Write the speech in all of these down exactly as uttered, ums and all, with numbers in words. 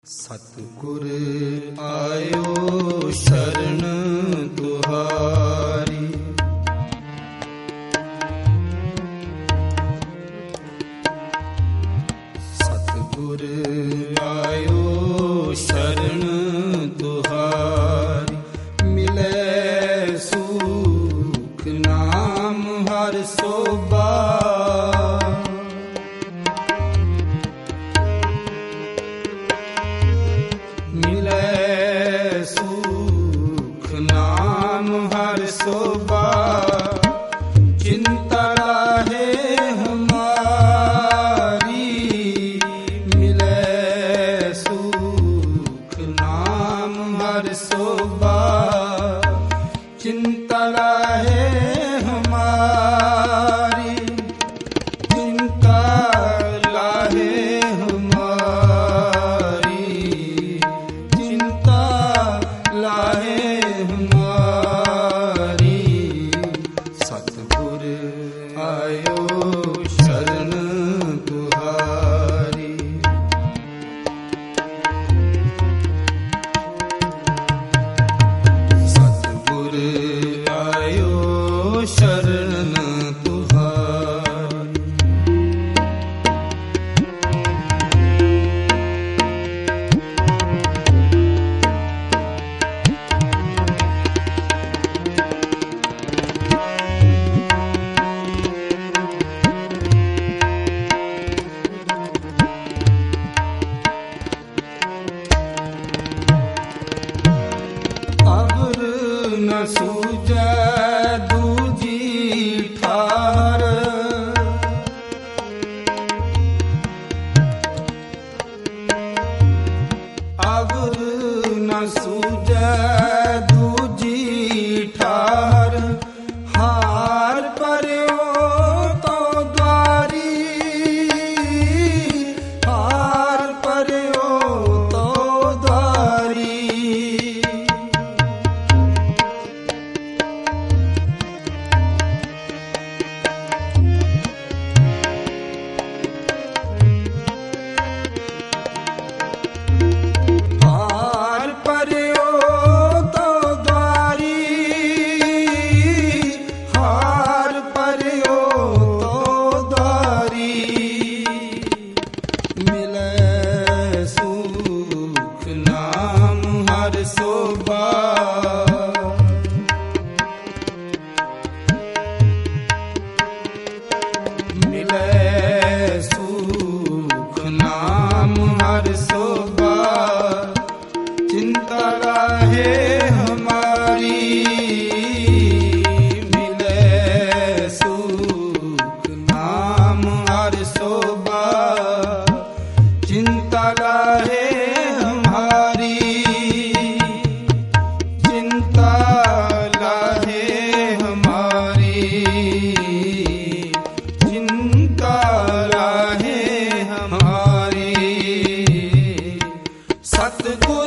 ਸਤਿਗੁਰ ਆਇਓ ਸ਼ਰਨ ਤੁਹਾਰੀ, ਸਤਿਗੁਰ ਆਇਓ ਸ਼ਰਨ ਤੁਹਾਰੀ, ਮਿਲੇ ਸੁਖ ਨਾਮ ਹਰਿ ਸੋਭਾ। शोभा चिंता राहे हमारी, मिले सुख नाम हर शोभा। चिंता राहे हमारी, चिंता लाहे हमारी, चिंता लाहे न सूझै दूजी ठार, अवर न सूझै दूजी ठार। हार पर्यो तो द्वारी, हार पर्यो तो द्वारी। चिंता राहे हमारी, मिले सुख नाम हर शोभा। चिंता राहे हमारी, चिंता राहे हमारी, चिंता राहे हमारी। सतगुर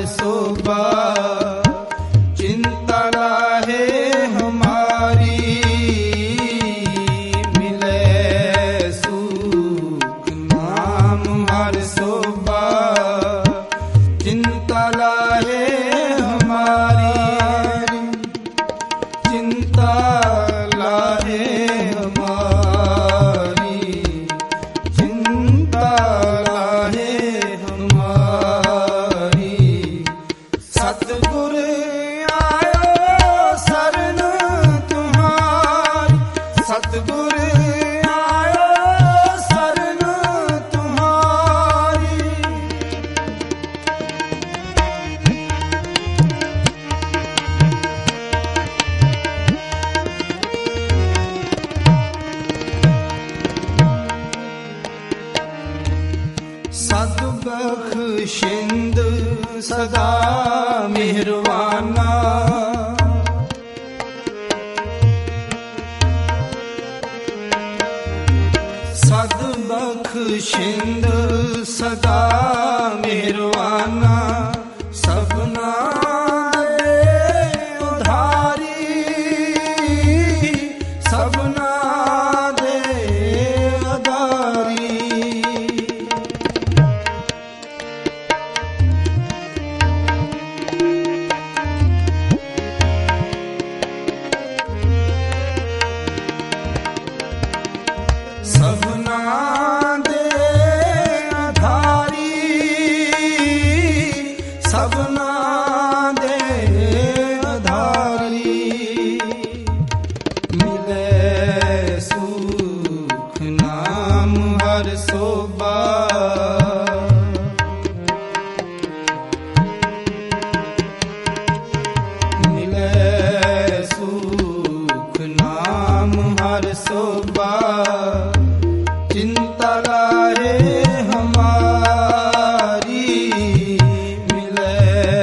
शोभा चिंता लाहे हमारी मिले सुख नाम हर शोभा चिंता लाहे हमारी चिंता लाहे हमारी चिंता लाहे हमारी सतगुर आयो शरण तुम्हारी सतगुर आयो शरण तुम्हारी सद्बख्शिंद सदा मेहरबाना सद्बख्शिंद सदा मेहरबाना सबना दे उधारी सबना दे उधारी सबना दे आधारी सबना दे आधारी मिले सुख नाम हर शोभा मिले सुख नाम हर शोभा चिंता लाहे हमारी मिले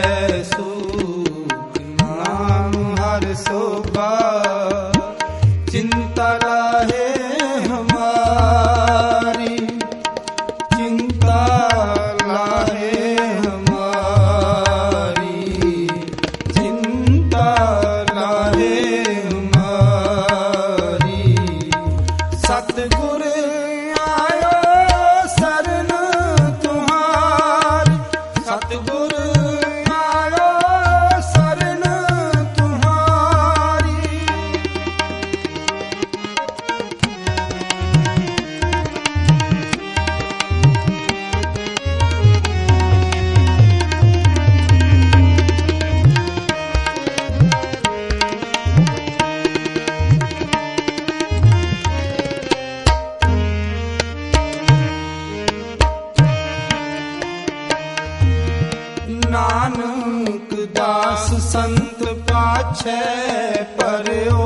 सुख नाम हर शोभा चिंता लाहे हमारी चिंता लाहे हमारी चिंता लाहे हमारी सतगुर आयो शरण तुम्हारी सतगुर आयो शरण तुम्हारी नानक दास संत पाछे परयो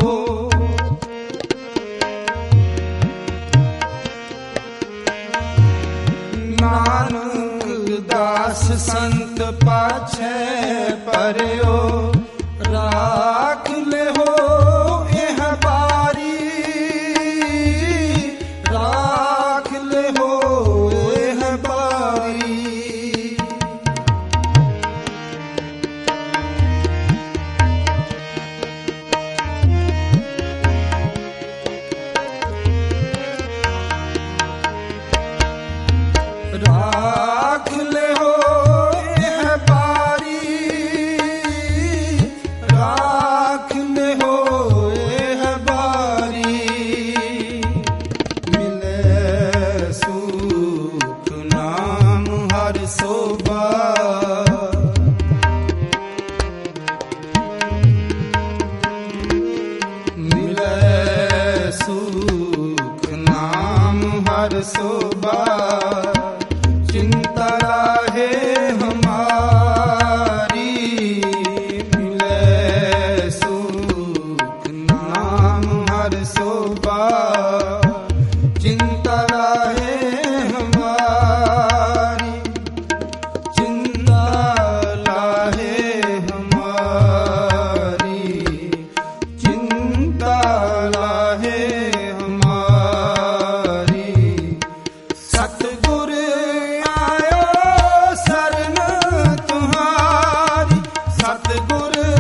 नानक दास संत पाछे परयो राख ले हो एह बारी राख ले हो एह बारी राख ले हो एह बारी राख ले हो एह बारी मिले सुख नाम हर शोभा मिले सुख नाम हर शोभा चिंता ਗੁਰ